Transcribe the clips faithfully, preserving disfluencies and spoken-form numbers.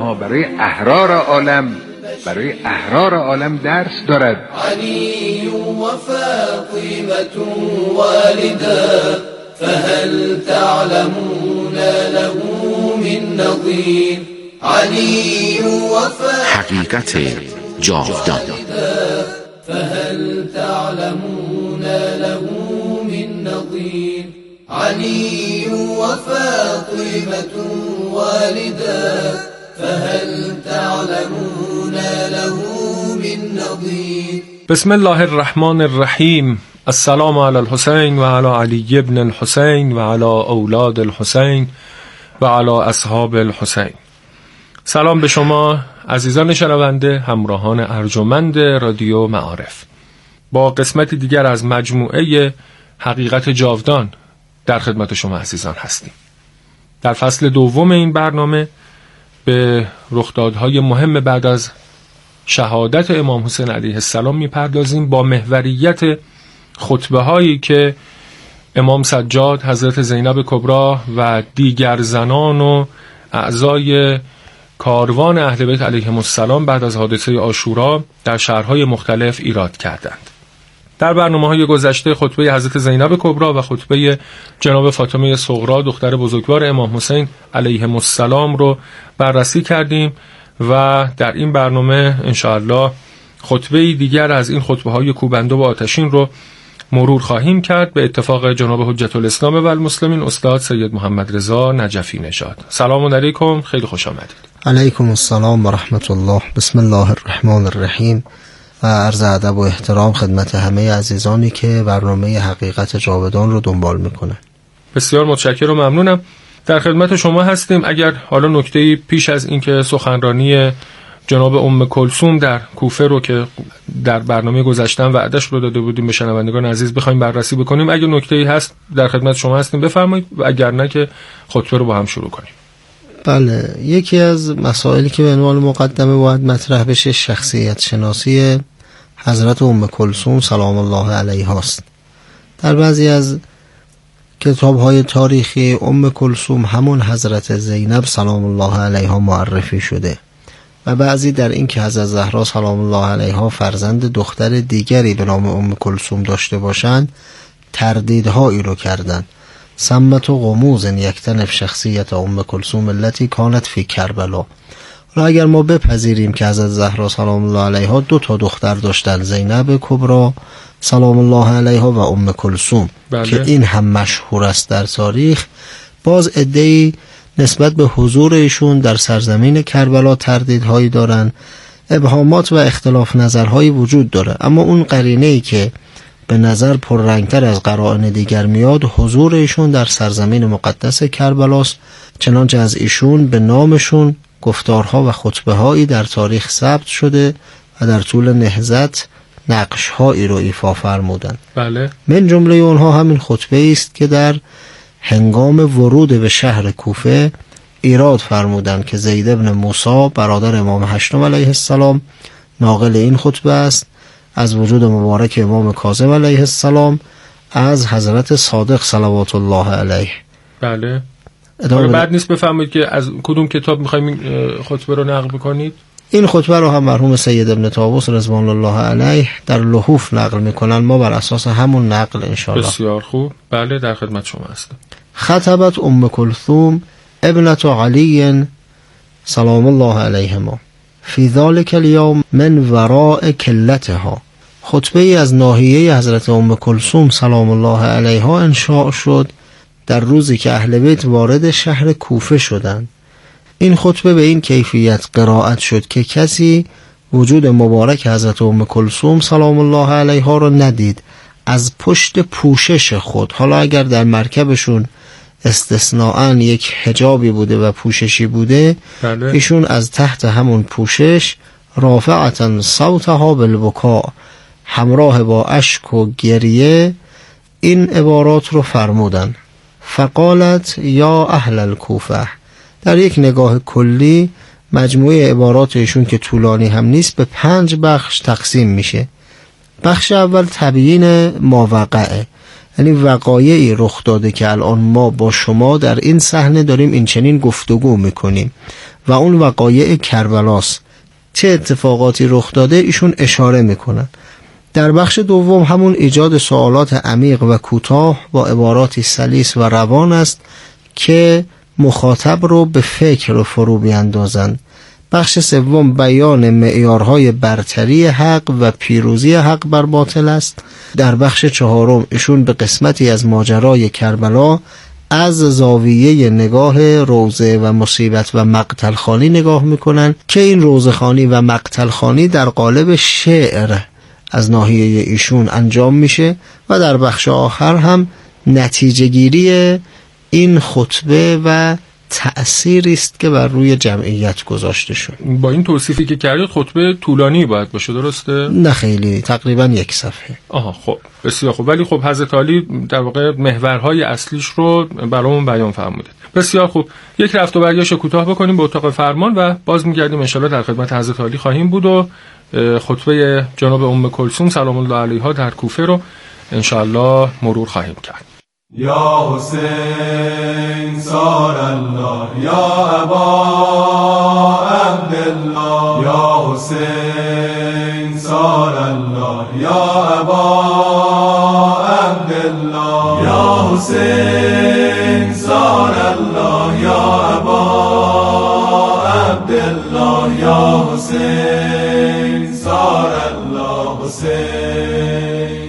اینها برای احرار عالم برای احرار عالم درس دارد. علی و فاطمة والدا فهل تعلمون له من نظیر. علی و حقیقت جاودان. فهل تعلمون له من نظیر. علی و فاطمة والدا فهل تعلمون له من نظیر. بسم الله الرحمن الرحیم. السلام علی الحسین و علی علی ابن الحسین و علی اولاد الحسین و علی اصحاب الحسین. سلام به شما عزیزان شنونده، همراهان ارجمند رادیو معارف. با قسمت دیگر از مجموعه حقیقت جاودان در خدمت شما عزیزان هستیم. در فصل دوم این برنامه به رخدادهای مهم بعد از شهادت امام حسین علیه السلام میپردازیم با محوریت خطبه هایی که امام سجاد، حضرت زینب کبرا و دیگر زنان و اعضای کاروان اهل بیت علیهم السلام بعد از حادثه عاشورا در شهرهای مختلف ایراد کردند. در برنامه‌های گذشته خطبه حضرت زینب کبرا و خطبه جناب فاطمه صغرا دختر بزرگوار امام حسین علیهم السلام رو بررسی کردیم و در این برنامه انشاءالله خطبه دیگر از این خطبه‌های کوبنده و آتشین رو مرور خواهیم کرد به اتفاق جناب حجت الاسلام و المسلمین استاد سید محمد رضا نجفی نژاد. سلام علیکم، خیلی خوش آمدید. علیکم السلام و رحمت الله. بسم الله الرحمن الرحیم و عرض ادب و احترام خدمت همه عزیزانی که برنامه حقیقت جاودان رو دنبال میکنن. بسیار متشکرم و ممنونم. در خدمت شما هستیم. اگر حالا نکته‌ای پیش از اینکه سخنرانی جناب ام کلثوم در کوفه رو که در برنامه گذشتن وعدش رو داده بودیم به شنوندگان عزیز بخوایم بررسی بکنیم، اگر نکته‌ای هست در خدمت شما هستیم بفرمایید و اگر نه که خطبه رو با هم شروع کنیم. بله، یکی از مسائلی که به عنوان مقدمه باید مطرح بشه شخصیت شناسی حضرت ام کلثوم سلام الله علیها است. در بعضی از کتاب‌های تاریخی ام کلثوم همون حضرت زینب سلام الله علیها معرفی شده و بعضی در این که حضرت زهرا سلام الله علیها فرزند دختر دیگری به نام ام کلثوم داشته باشند تردیدهایی رو کردند. سمت و غموز یکتنف شخصیت ام کلثوم التي کانت فی کربلا. حالا اگر ما بپذیریم که حضرت زهرا سلام الله علیها دو تا دختر داشتن، زینب کبرا سلام الله علیها و ام کلثوم، بله، که این هم مشهور است در تاریخ، باز عده‌ای نسبت به حضور ایشون در سرزمین کربلا تردیدهایی دارن، ابهامات و اختلاف نظرهایی وجود داره. اما اون قرینه‌ای که به نظر پررنگتر از قرائن دیگر میاد حضور ایشون در سرزمین مقدس کربلاست، چنانچه از ایشون به نامشون گفتارها و خطبه‌هایی در تاریخ ثبت شده و در طول نهضت نقش‌هایی رو ایفا فرمودند. بله. من جمله اونها همین خطبه است که در هنگام ورود به شهر کوفه ایراد فرمودند که زید ابن موسی برادر امام هشتم علیه السلام ناقل این خطبه است از وجود مبارک امام کاظم علیه السلام از حضرت صادق صلوات الله علیه. بله. ادامه بعد نیست بفهمید که از کدوم کتاب می‌خوایم این خطبه رو نقل بکنید؟ این خطبه رو هم مرحوم سید ابن طاووس رضوان الله علیه در لحوف نقل میکنن، ما بر اساس همون نقل انشاءالله. بسیار خوب. بله، در خدمت شما هستم. خطبت ام کلثوم ابنت علی سلام الله علیهما فی ذلک الیوم من وراء کلتها. خطبه ای از ناحیه حضرت ام کلثوم سلام الله علیها انشاء شد در روزی که اهل بیت وارد شهر کوفه شدند. این خطبه به این کیفیت قرائت شد که کسی وجود مبارک حضرت ام کلثوم سلام الله علیها را ندید از پشت پوشش خود. حالا اگر در مرکبشون استثناءً یک حجابی بوده و پوششی بوده، بله، ایشون از تحت همون پوشش رافعتاً صوتها بالبکا، همراه با اشک و گریه این عبارات رو فرمودن. فقالت یا اهل الکوفه. در یک نگاه کلی مجموعه عبارات ایشون که طولانی هم نیست به پنج بخش تقسیم میشه. بخش اول تبیین ماوقعه، یعنی وقایعی رخ داده که الان ما با شما در این صحنه داریم این چنین گفتگو میکنیم و اون وقایع کربلاست. چه اتفاقاتی رخ داده ایشون اشاره میکنن. در بخش دوم همون ایجاد سوالات عمیق و کوتاه با عباراتی سلیس و روان است که مخاطب رو به فکر رو فرو بیاندازند. بخش سوم بیان معیارهای برتری حق و پیروزی حق بر باطل است. در بخش چهارم ایشون به قسمتی از ماجرای کربلا از زاویه نگاه روزه و مصیبت و مقتل خانی نگاه میکنن که این روزه خانی و مقتل خانی در قالب شعر از ناحیه ایشون انجام میشه و در بخش آخر هم نتیجه گیری این خطبه و تأثیری است که بر روی جمعیت گذاشته شد. با این توصیفی که کردید خطبه طولانی باید باشه، درسته؟ نه خیلی، تقریبا یک صفحه. آها خب بسیار خوب. ولی خب حضرت علی در واقع محورهای اصلیش رو برامون بیان فرمودید. بسیار خوب. یک رفت و برگشت کوتاه بکنیم به اتاق فرمان و باز میگردیم ان شاءالله در خدمت حضرت علی خواهیم بود و خطبه جناب ام کلثوم سلام الله علیها در کوفه رو ان شاءالله مرور خواهیم کرد. یا حسین سار الله یا ابا عبدالله یا حسین سار الله یا ابا عبدالله یا حسین سار الله یا ابا عبدالله یا حسین سار الله حسین.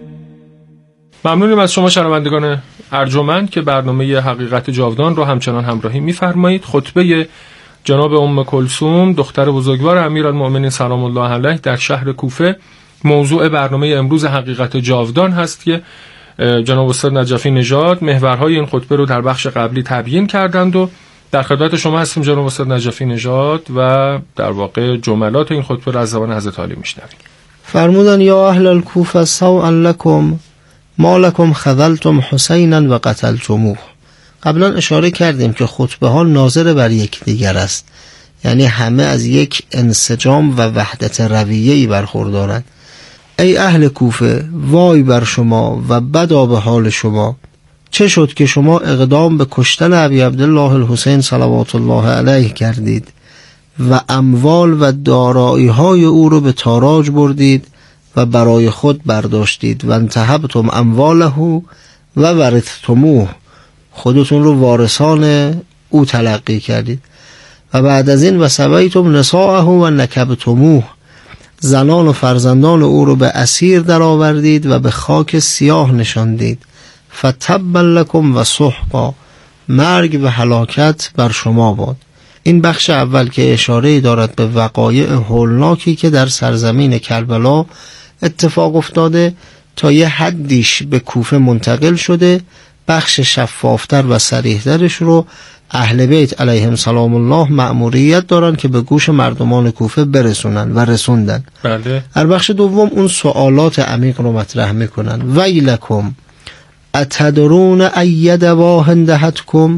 ممنونیم از شما شنوندگان ارجمند که برنامه حقیقت جاودان رو همچنان همراهی می‌فرمایید. خطبه جناب ام کلثوم دختر بزرگوار امیرالمؤمنین سلام الله علیه در شهر کوفه موضوع برنامه امروز حقیقت جاودان هست که جناب استاد نجفی نژاد محورهای این خطبه رو در بخش قبلی تبیین کردند و در خدمت شما هستیم جناب استاد نجفی نژاد و در واقع جملات این خطبه رو از زبان حضرت علی میشنویم. فرمودن یا اهل الکوفه سوءا لکم ما لکم خذلتم حسینا و قتلتموه. قبلا اشاره کردیم که خطبه ها ناظر بر یکدیگر است، یعنی همه از یک انسجام و وحدت رویه‌ای برخوردارند. ای اهل کوفه، وای بر شما و بدا به حال شما. چه شد که شما اقدام به کشتن ابی عبدالله الحسین صلوات الله علیه کردید و اموال و دارایی های او رو به تاراج بردید و برای خود برداشتید و انتهبتم امواله و ورثتموه، خودتون رو وارثان او تلقی کردید و بعد از این و سبیتم نساءه و نکبتموه، زنان و فرزندان او رو به اسیر درآوردید و به خاک سیاه نشاندید. فتبا لکم و سحقا، مرگ و هلاکت بر شما باد. این بخش اول که اشاره دارد به وقایع هولناکی که در سرزمین کربلا اتفاق افتاده تا یه حدیش به کوفه منتقل شده. بخش شفافتر و صریح‌ترش رو اهل بیت علیهم سلام الله مأموریت دارن که به گوش مردمان کوفه برسونن و رسوندن. بله. در بخش دوم اون سوالات عمیق رو مطرح میکنن. ویلکم اتدرون ای دوا اندهتکم،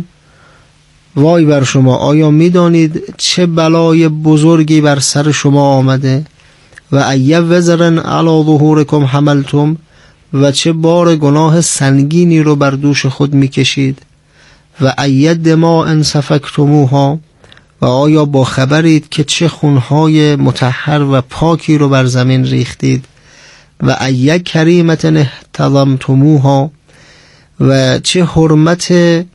وای بر شما، آیا میدانید چه بلای بزرگی بر سر شما آمده؟ و ای وزرن علی ظهورکم حملتم، و چه بار گناه سنگینی رو بر دوش خود میکشید؟ و ای دماء سفکتموها، و آیا با خبرید که چه خونهای مطهر و پاکی رو بر زمین ریختید؟ و ای کریمت احتضمتموها، و چه حرمت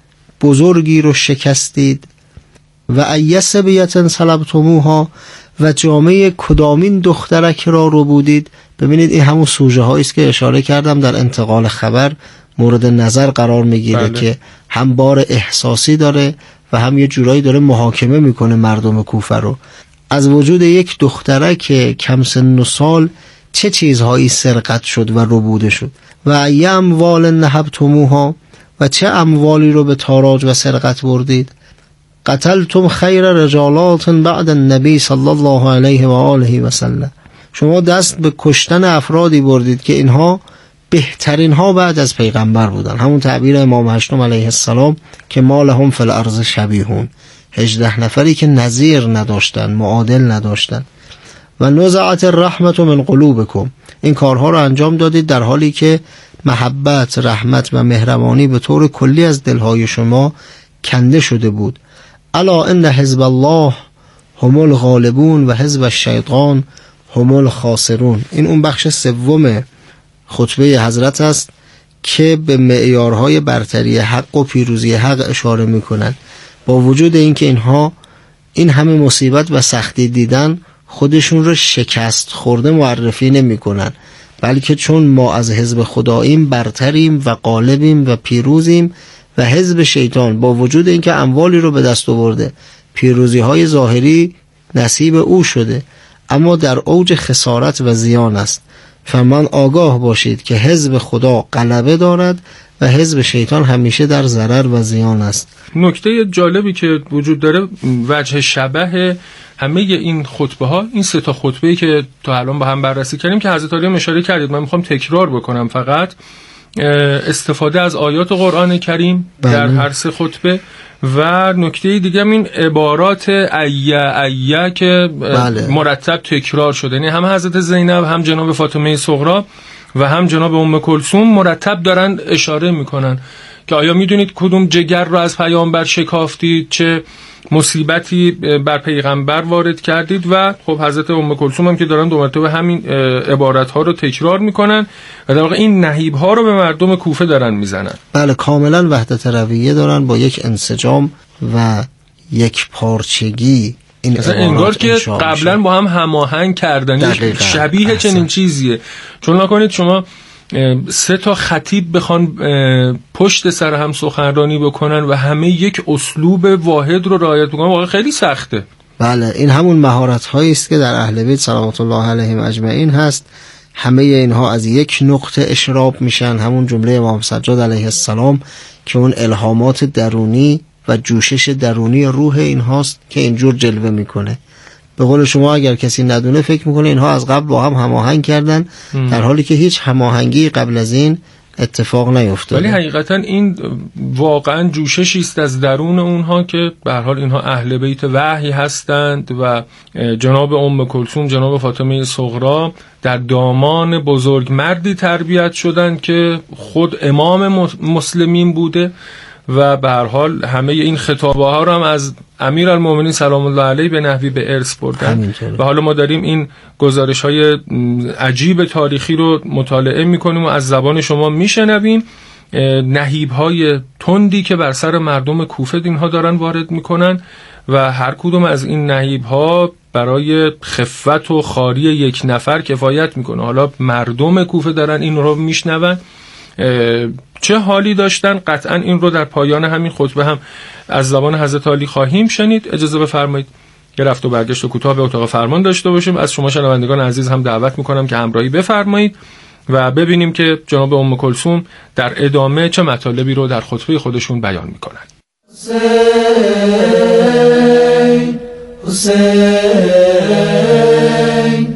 بزرگی رو شکستید؟ و ای سبیت سلبتموها، و جامعه کدامین دخترک را رو بودید؟ ببینید این همون سوژه هایی است که اشاره کردم در انتقال خبر مورد نظر قرار میگیره. بله. که هم بار احساسی داره و هم یه جورایی داره محاکمه میکنه مردم کوفه رو. از وجود یک دخترک کم سن و سال چه چیزهایی سرقت شد و ربوده شد؟ و ای اموال نهبتموها، و چه اموالی رو به تاراج و سرقت بردید؟ قتلتم خیر رجالات بعد النبی صلی الله علیه و آله و سلم، شما دست به کشتن افرادی بردید که اینها بهترین ها بعد از پیغمبر بودن. همون تعبیر امام هشتم علیه السلام که ما لهم فی الارض شبیهون، هجده نفری که نظیر نداشتن، معادل نداشتن. و نزعت الرحمت من قلوبکم، این کارها رو انجام دادید در حالی که محبت، رحمت و مهربانی به طور کلی از دلهای شما کنده شده بود. الا ان حزب الله هم الغالبون و حزب الشیطان هم الخاسرون. این اون بخش سوم خطبه حضرت است که به معیارهای برتری حق و پیروزی حق اشاره میکنن. با وجود اینکه اینها این همه مصیبت و سختی دیدن، خودشون رو شکست خورده معرفی نمی کنن، بلکه چون ما از حزب خداییم برتریم و غالبیم و پیروزیم و حزب شیطان با وجود اینکه اموالی رو به دست آورده، پیروزی های ظاهری نصیب او شده، اما در اوج خسارت و زیان است. فرمان آگاه باشید که حزب خدا غلبه دارد و حزب شیطان همیشه در ضرر و زیان است. نکته جالبی که وجود داره، وجه شبه همه این خطبه ها، این سه تا خطبه‌ای که تا الان با هم بررسی کردیم که حضرت علی اشاره کردید، من میخوام تکرار بکنم فقط، استفاده از آیات قرآن کریم بله. در هر سه خطبه، و نکته دیگه این عبارات ایه ایه که بله. مرتب تکرار شده، یعنی هم حضرت زینب، هم جناب فاطمه صغرا و هم جناب ام کلثوم مرتب دارن اشاره میکنن که آیا میدونید کدوم جگر رو از پیامبر شکافتید، چه مصیبتی بر پیغمبر وارد کردید. و خب حضرت ام کلثوم هم که دارن دو مرتبه همین عبارت ها رو تکرار میکنن و در واقع این نهیب ها رو به مردم کوفه دارن میزنن. بله، کاملا وحدت رویه دارن با یک انسجام و یک پارچگی. این انگار که قبلا با هم هماهنگ کردن، شبیه احسن. چنین چیزیه. چون نکنید شما سه تا خطیب بخوان پشت سر هم سخنرانی بکنن و همه یک اسلوب واحد رو رعایت بکنن، واقعا خیلی سخته. بله، این همون مهارت هایی است که در اهل بیت صلوات الله علیهم اجمعین هست. همه اینها از یک نقطه اشراب میشن، همون جمله امام سجاد علیه السلام که اون الهامات درونی و جوشش درونی روح اینهاست که اینجور جلوه میکنه. به قول شما اگر کسی ندونه فکر میکنه اینها از قبل با هم هماهنگ کردن، در حالی که هیچ هماهنگی قبل از این اتفاق نیفتاده. ولی حقیقتا این واقعا جوششی است از درون اونها که به هر حال اینها اهل بیت وحی هستند و جناب ام کلثوم، جناب فاطمه صغرا در دامان بزرگ مردی تربیت شدند که خود امام مسلمین بوده و به هر حال همه این خطابه ها رو هم از امیرالمومنین سلام الله علیه به نحوی به ارث بردن. و حالا ما داریم این گزارش های عجیب تاریخی رو مطالعه میکنیم و از زبان شما میشنویم، نهیب های تندی که بر سر مردم کوفه اینها دارن وارد میکنن و هر کدوم از این نهیب ها برای خفت و خاری یک نفر کفایت میکنه. حالا مردم کوفه دارن این رو میشنون، چه حالی داشتن؟ قطعا این رو در پایان همین خطبه هم از زبان حضرت علی خواهیم شنید. اجازه بفرمایید یه رفت و برگشت و کوتاه به اتاق فرمان داشته باشیم. از شما شنوندگان عزیز هم دعوت میکنم که همراهی بفرمایید و ببینیم که جناب ام کلثوم در ادامه چه مطالبی رو در خطبه خودشون بیان میکنن. حسین حسین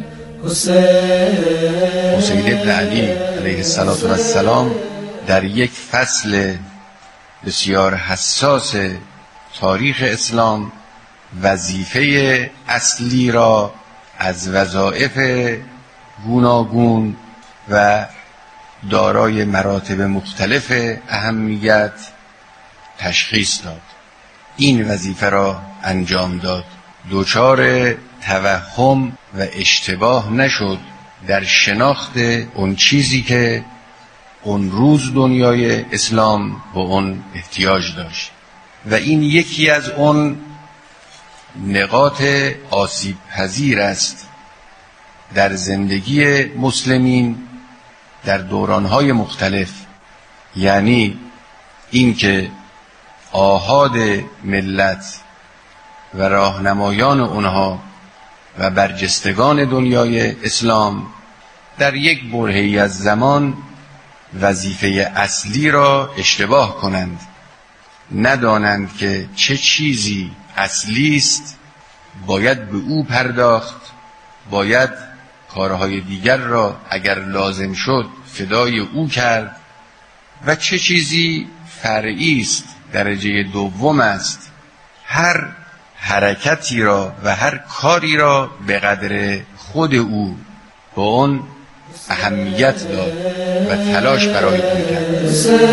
حسین حسین ابن علی علیه السلام در یک فصل بسیار حساس تاریخ اسلام وظیفه اصلی را از وظایف گوناگون و دارای مراتب مختلف اهمیت تشخیص داد. این وظیفه را انجام داد، دچار توهم و اشتباه نشد در شناخت اون چیزی که اون روز دنیای اسلام به اون احتیاج داشت و این یکی از اون نقاط آسیب پذیر است در زندگی مسلمین در دورانهای مختلف، یعنی این که آحاد ملت و راهنمایان اونها و برجستگان دنیای اسلام در یک برهه‌ای از زمان وظیفه اصلی را اشتباه کنند، ندانند که چه چیزی اصلی است، باید به او پرداخت، باید کارهای دیگر را اگر لازم شد فدای او کرد و چه چیزی فرعی است، درجه دوم است. هر حرکتی را و هر کاری را به قدر خود او با اون اهمیت داد و تلاش برای اون کرد.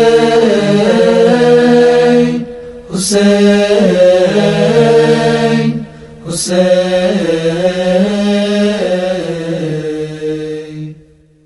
حسین حسین حسین.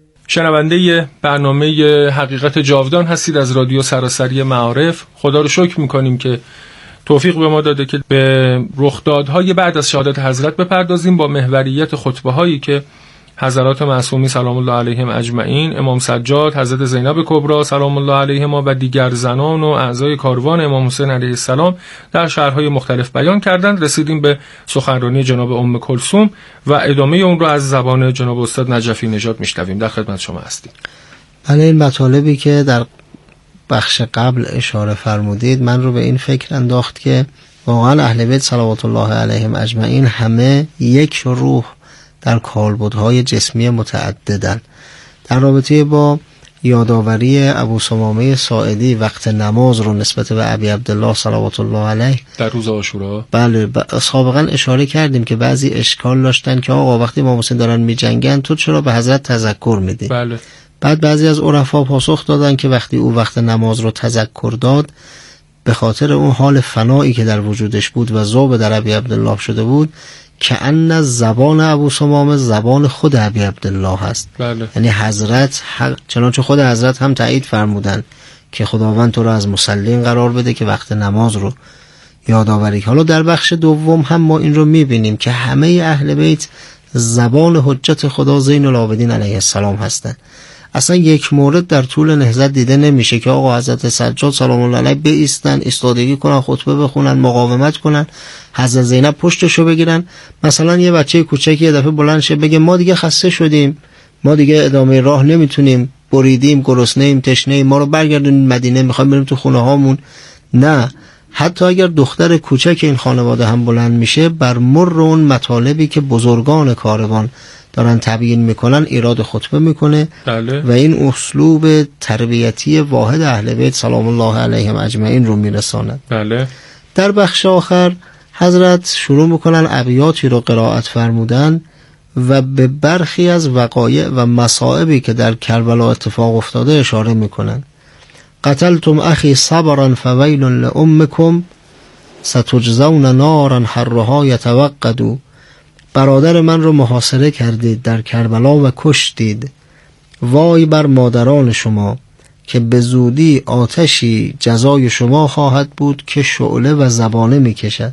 شنونده برنامه حقیقت جاودان هستید از رادیو سراسری معارف. خدا رو شکر میکنیم که توفیق به ما داده که به رخدادهای بعد از شهادت حضرت بپردازیم با محوریت خطبه هایی که حضرات معصومی سلام الله علیهم اجمعین، امام سجاد، حضرت زینب کبری سلام الله علیهما و دیگر زنان و اعضای کاروان امام حسین علیه السلام در شهرهای مختلف بیان کردند. رسیدیم به سخنرانی جناب ام کلثوم و ادامه اون رو از زبان جناب استاد نجفی نژاد میشنویم. در خدمت شما هستیم. بله، این مطالبی که در بخش قبل اشاره فرمودید من رو به این فکر انداخت که واقعا اهل بیت صلوات الله علیهم اجمعین همه یک روح در کالبدهای جسمی متعددن. در رابطه با یادآوری ابو ثمامه ساعدی وقت نماز رو نسبت به ابی عبدالله صلوات الله علیه در روز عاشورا، بله سابقا اشاره کردیم که بعضی اشکال داشتن که آقا وقتی امام حسین دارن می جنگن تو چرا به حضرت تذکر میدی؟ بله. بعد بعضی از عرفا پاسخ دادن که وقتی او وقت نماز رو تذکر داد به خاطر اون حال فنایی که در وجودش بود و ذوب در ابی عبدالله شده بود که ان زبان ابو ثمامه زبان خود ابی عبدالله هست. بله. یعنی حضرت حق، چنانچه خود حضرت هم تایید فرمودن که خداوند تو رو از مسلین قرار بده که وقت نماز رو یادآوری. حالا در بخش دوم هم ما این رو میبینیم که همه اهل بیت زبان حجت خدا زین العابدین علیه السلام هستند. اصلا یک مورد در طول نهضت دیده نمیشه که آقا حضرت سجاد سلام الله علیه بایستن، ایستادگی کنن، خطبه بخونن، مقاومت کنن، حضرت زینب پشتشو بگیرن. مثلا یه بچه کوچکی یه دفعه بلند شه بگه ما دیگه خسته شدیم، ما دیگه ادامه راه نمیتونیم، بریدیم، گرسنه‌ایم، تشنه‌ایم، ما رو برگردونید مدینه، میخوایم بریم تو خونه هامون. نه، حتی اگر دختر کوچک این خانواده هم بلند میشه بر مر اون مطالبی که بزرگان کاروان دارن تبیین میکنن ایراد خطبه میکنه. بله. و این اسلوب تربیتی واحد اهل بیت سلام الله علیهم اجمعین رو میرساند. بله. در بخش آخر حضرت شروع میکنن ابیاتی رو قرائت فرمودن و به برخی از وقایع و مصائبی که در کربلا اتفاق افتاده اشاره میکنن. قتلتم اخی صبرا فویل لامکم ستجزون نارا حرها یتوقد. برادر من رو محاصره کردید در کربلا و کشتید، وای بر مادران شما که به زودی آتشی جزای شما خواهد بود که شعله و زبانه می کشد.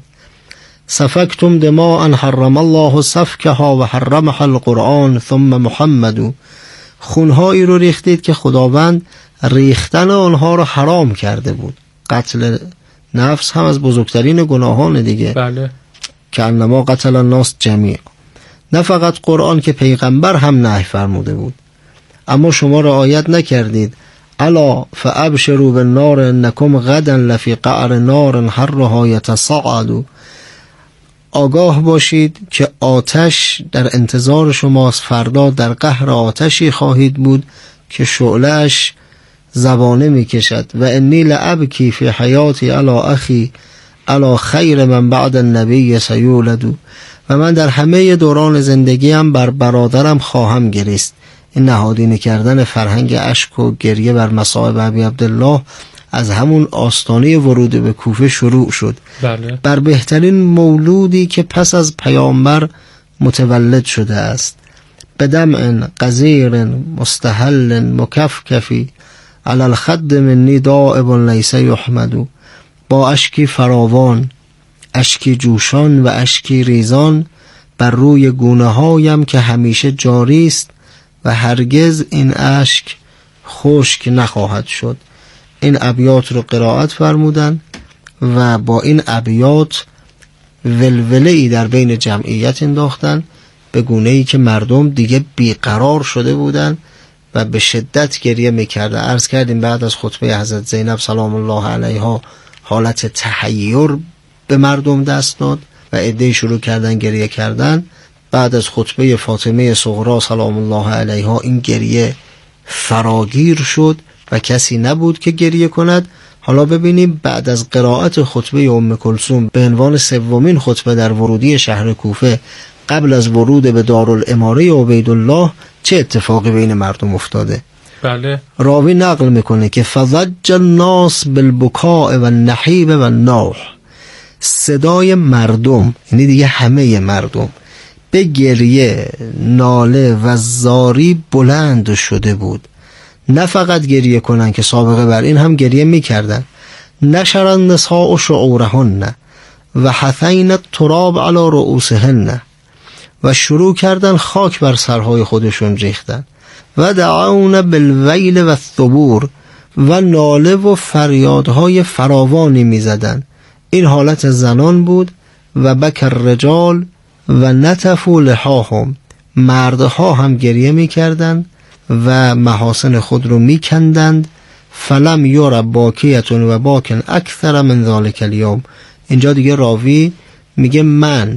سفکتم دماء حرم الله سفکها و حرمها القرآن ثم محمد. خونهایی رو ریختید که خداوند ریختن آنها رو حرام کرده بود. قتل نفس هم از بزرگترین گناهان دیگه. بله. که انما قتل الناس جمیع. نه فقط قرآن که پیغمبر هم نهی فرموده بود، اما شما رعایت نکردید. الا فابشروا بالنار انکم غدا لفی قعر نار حرها یتصاعد. آگاه باشید که آتش در انتظار شماست، فردا در قهر آتشی خواهید بود که شعله‌اش زبانه می کشد. و انی لابکی فی حیاتی الا اخی الا خیر من بعد النبی سیولد. و من در همه دوران زندگیم بر برادرم خواهم گریست. این نهادینه کردن فرهنگ اشک و گریه بر مصائب ابی عبدالله از همون آستانه ورود به کوفه شروع شد. بله. بر بهترین مولودی که پس از پیامبر متولد شده است. بدمع قزیر مستحل مکفکفی علی الخد منی دائب لیس یحمد. با اشکی فراوان، اشکی جوشان و اشکی ریزان بر روی گونه هایم که همیشه جاری است و هرگز این اشک خشک نخواهد شد. این ابیات رو قرائت فرمودن و با این ابیات ولوله ای در بین جمعیت انداختن به گونه ای که مردم دیگه بیقرار شده بودن و به شدت گریه میکردن. عرض کردیم بعد از خطبه حضرت زینب سلام الله علیها حالت تحیر به مردم دست داد و عده‌ای شروع کردن گریه کردن. بعد از خطبه فاطمه صغرا سلام الله علیها این گریه فراگیر شد و کسی نبود که گریه کند. حالا ببینیم بعد از قرائت خطبه ام کلثوم به عنوان سومین خطبه در ورودی شهر کوفه قبل از ورود به دارالاماره عبیدالله چه اتفاقی بین مردم افتاده. بله. راوی نقل میکنه که فضج الناس بالبکاء و النحیب و النوح، صدای مردم، یعنی دیگه همه مردم، به گریه، ناله و زاری بلند شده بود. نه فقط گریه کنن که سابقه بر این هم گریه میکردن. نشر النساء شعورهن و حثین التراب علی رؤوسهن، و شروع کردن خاک بر سرهای خودشون ریختن. و دعون بالویل و الثبور، و ناله و فریادهای فراوانی میزدن. این حالت زنان بود. و بکر رجال و نتفوا لحاهم، مردها هم گریه میکردند و محاسن خود رو میکندند. فلم یرى باکیة و باکن اکثر من ذلک الیوم. اینجا دیگه راوی میگه من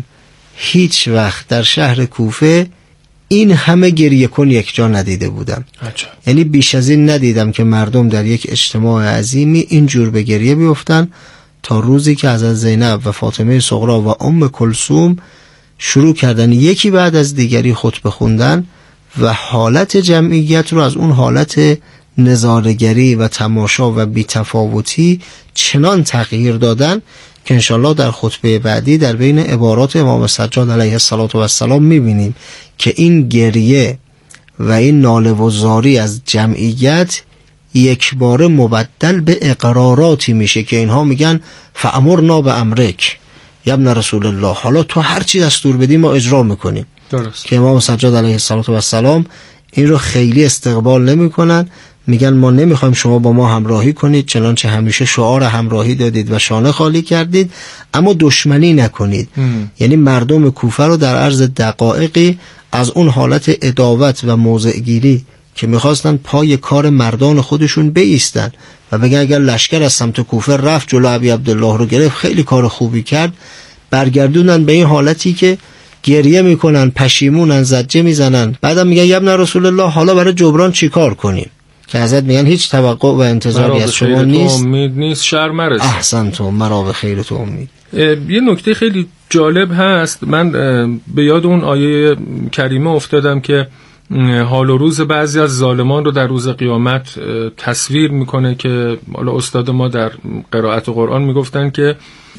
هیچ وقت در شهر کوفه این همه گریه کن یک جا ندیده بودم. عجب. یعنی بیش از این ندیدم که مردم در یک اجتماع عظیمی اینجور به گریه بیفتن، تا روزی که حضرت زینب و فاطمه صغرا و ام کلثوم شروع کردن یکی بعد از دیگری خطبه خوندن و حالت جمعیت رو از اون حالت نظاره‌گری و تماشا و بی‌تفاوتی چنان تغییر دادن که انشالله در خطبه بعدی در بین عبارات امام سجاد علیه السلام میبینیم که این گریه و این ناله و زاری از جمعیت یک بار مبدل به اقراراتی میشه که اینها میگن فامرنا به امرک یا ابن رسول الله، حالا تو هر چی دستور بدی ما اجرا میکنیم. درست. که امام سجاد علیه السلام این رو خیلی استقبال نمیکنن، میگن ما نمیخوایم شما با ما همراهی کنید، چنانچه همیشه شعار همراهی دادید و شانه خالی کردید، اما دشمنی نکنید. ام. یعنی مردم کوفه رو در عرض دقایقی از اون حالت عداوت و موضعگیری که میخواستن پای کار مردان خودشون بایستن و بگن اگر لشکر از سمت کوفه رفت جلو ابی عبدالله رو گرفت خیلی کار خوبی کرد، برگردوندن به این حالتی که گریه میکنن، پشیمونن، زجه میزنن. بعدم میگن یا ابن رسول الله حالا برای جبران چی کار کنیم؟ که حضرت میگن هیچ توقع و انتظاری از شما نیست، امید نیست، شر مرسه. احسن تو مرا به خیر تو امید. یه نکته خیلی جالب هست، من به یاد اون آیه کریمه افتادم که حال و روز بعضی از ظالمان رو در روز قیامت تصویر میکنه که حالا استاد ما در قرائت قرآن میگفتن که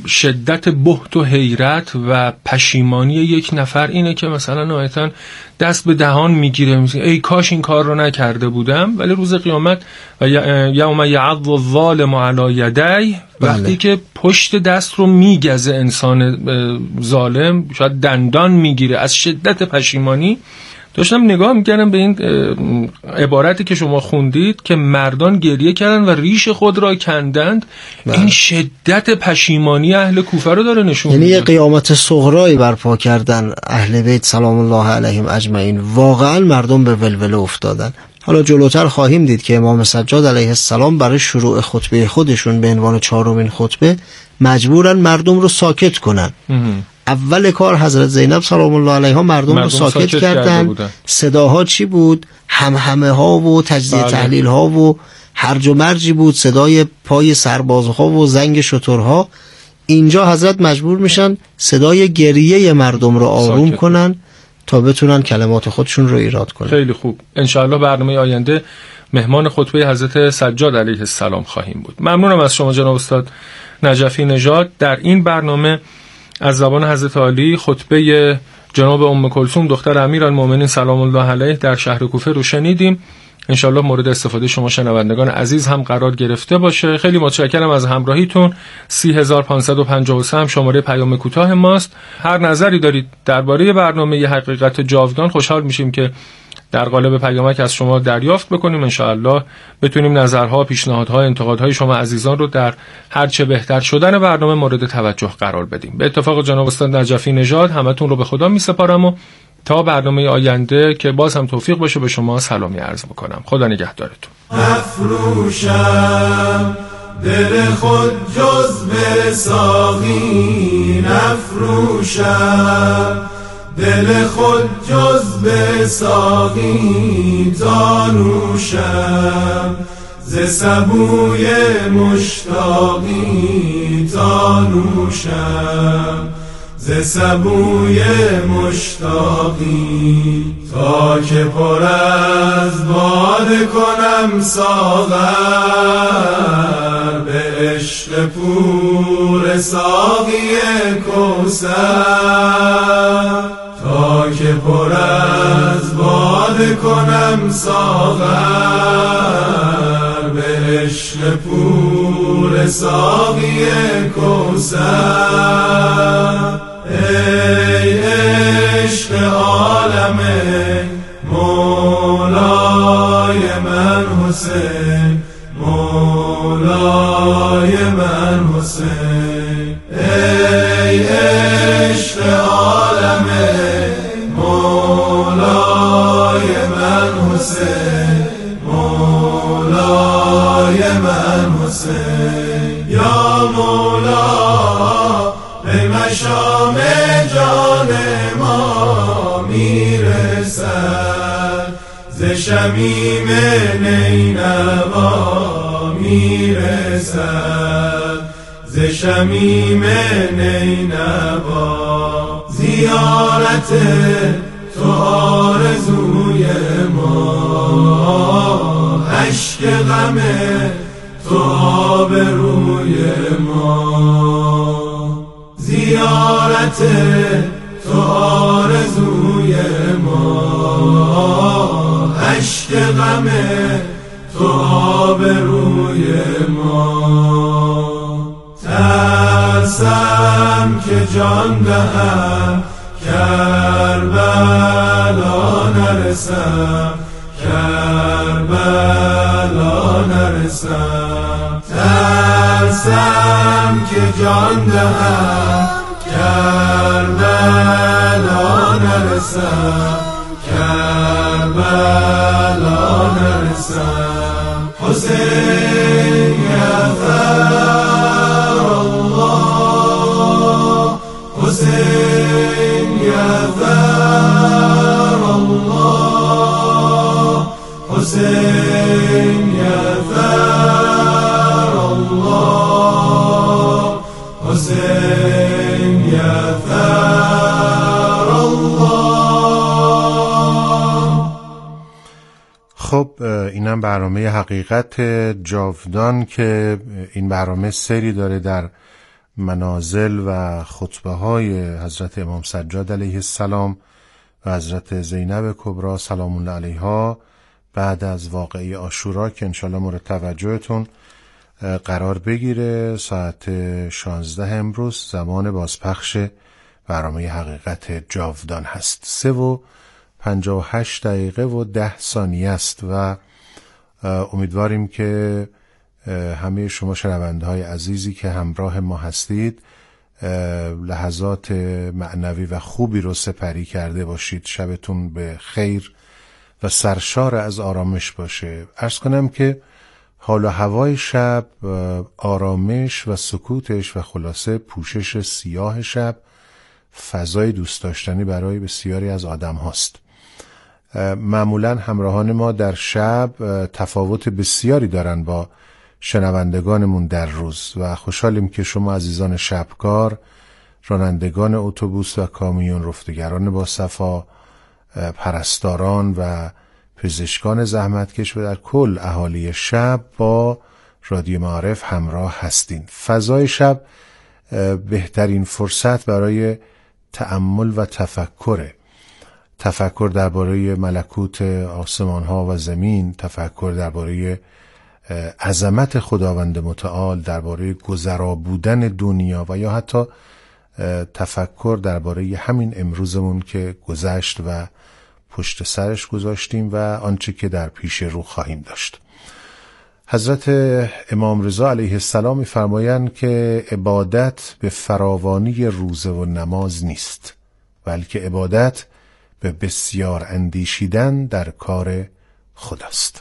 شدت بهت و حیرت و پشیمانی یک نفر اینه که مثلا نهایتاً دست به دهان میگیره، میگه ای کاش این کار رو نکرده بودم. ولی روز قیامت و یوم یعض الظالم علی یدی، وقتی که پشت دست رو میگزه انسان ظالم، شاید دندان میگیره از شدت پشیمانی. داشتم نگاه میکردم به این عبارتی که شما خوندید که مردان گریه کردن و ریش خود را کندند. بله. این شدت پشیمانی اهل کوفه رو داره نشون میده. یعنی یه قیامت صغرایی برپا کردن اهل بیت سلام الله علیهم اجمعین. واقعا مردم به ولوله افتادن. حالا جلوتر خواهیم دید که امام سجاد علیه السلام برای شروع خطبه خودشون به عنوان چهارمین خطبه مجبورن مردم رو ساکت کنن. اول کار حضرت زینب سلام الله علیها مردم, مردم رو ساکت, ساکت کردن. صداها چی بود؟ همهمه ها و تجزیه بله. تحلیل ها و هرج و مرجی بود، صدای پای سربازها و زنگ شترها. اینجا حضرت مجبور میشن صدای گریه مردم رو آروم ساکت کنن تا بتونن کلمات خودشون رو ایراد کنن. خیلی خوب. انشاءالله برنامه آینده مهمان خطبه حضرت سجاد علیه السلام خواهیم بود. ممنونم از شما جناب استاد نجفی نژاد. در این برنامه از زبان حضرت علی خطبه جناب ام کلثوم دختر امیرالمومنین سلام الله علیه در شهر کوفه رو شنیدیم. انشالله مورد استفاده شما شنوندگان عزیز هم قرار گرفته باشه. خیلی متشکرم از همراهیتون. سی هزار و پانصد و پنجاه و سه هم شماره پیام کوتاه ماست. هر نظری دارید درباره برنامه ی حقیقت جاودان خوشحال میشیم که در قالب پیامک از شما دریافت بکنیم. انشاءالله بتونیم نظرها، پیشنهادها، انتقادهای شما عزیزان رو در هر چه بهتر شدن برنامه مورد توجه قرار بدیم. به اتفاق جناب استاد نجفی نژاد همتون رو به خدا میسپارم و تا برنامه آینده که باز هم توفیق باشه به شما سلامی عرض میکنم. خدا نگهدارتون. نفروشم دل خود جز به ساقی، نفروشم دل خود جز به ساقی، تا نوشم ز سبوی مشتاقی، تا نوشم ز سبوی مشتاقی تا که پر از باده کنم ساغر به عشق پور ساقی کوثر تا که پر از باده کنم ساغر به عشق پور ساقی کوثر ای عشق عالم مولای من حسین مولای من حسین ای عشق عالم مولای من حسین مولای من حسین یا مولا به مشام جان ما میرسد ز شمیم نینوا میرسد ز شمیم نینوا زیارت تو آرزوی ما اشک غم تو آبروی ما زیارت تو آرزوی ما اشک غم تو آبروی ما ترسم که جان دهم کربلا نرسم کربلا نرسم ترسم که جان دهم کربلا نرسم کربلا نرسم حسین یغفر الله حسین یغفر الله حسین یغفر الله حسین یغفر الله. خب اینم برنامه حقیقت جاودان که این برنامه سری داره در منازل و خطبه های حضرت امام سجاد علیه السلام و حضرت زینب کبری سلام الله علیها بعد از واقعه عاشورا که انشالله مورد توجهتون قرار بگیره. ساعت شانزده امروز زمان بازپخش برنامه حقیقت جاودان هست. سه و پنجاه و هشت دقیقه و ده ثانیه است و امیدواریم که همه شما شنونده های عزیزی که همراه ما هستید لحظات معنوی و خوبی رو سپری کرده باشید. شبتون به خیر و سرشار از آرامش باشه. عرض کنم که حال و هوای شب، آرامش و سکوتش و خلاصه پوشش سیاه شب فضای دوست داشتنی برای بسیاری از آدم هاست. معمولا همراهان ما در شب تفاوت بسیاری دارن با شنوندگانمون در روز و خوشحالیم که شما عزیزان شبکار، رانندگان اتوبوس و کامیون، رفتگران با صفا، پرستاران و پزشکان زحمتکش و در کل اهالی شب با رادیو معارف همراه هستین. فضای شب بهترین فرصت برای تأمل و تفکره. تفکر درباره ملکوت آسمان ها و زمین، تفکر درباره عظمت خداوند متعال، درباره گذرا بودن دنیا و یا حتی تفکر درباره همین امروزمون که گذشت و پشت سرش گذاشتیم و آنچه که در پیش رو خواهیم داشت. حضرت امام رضا علیه السلام می‌فرمایند که عبادت به فراوانی روزه و نماز نیست، بلکه عبادت به بسیار اندیشیدن در کار خداست.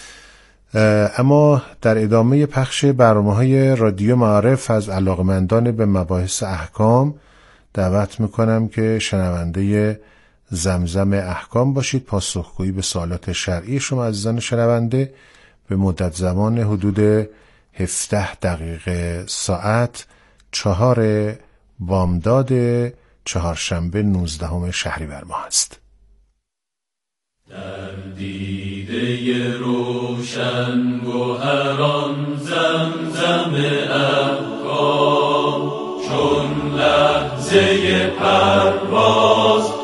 اما در ادامه پخش برنامه‌های رادیو معارف از علاقمندان به مباحث احکام دعوت میکنم که شنونده زمزم احکام باشید. پاسخگویی به سوالات شرعی شما عزیزان شنونده به مدت زمان حدود هفده دقیقه ساعت چهار بامداد چهارشنبه نوزدهم شهریور ماه است. در دیده روشن گوهران زمزم افکار، چون لحظه پرواز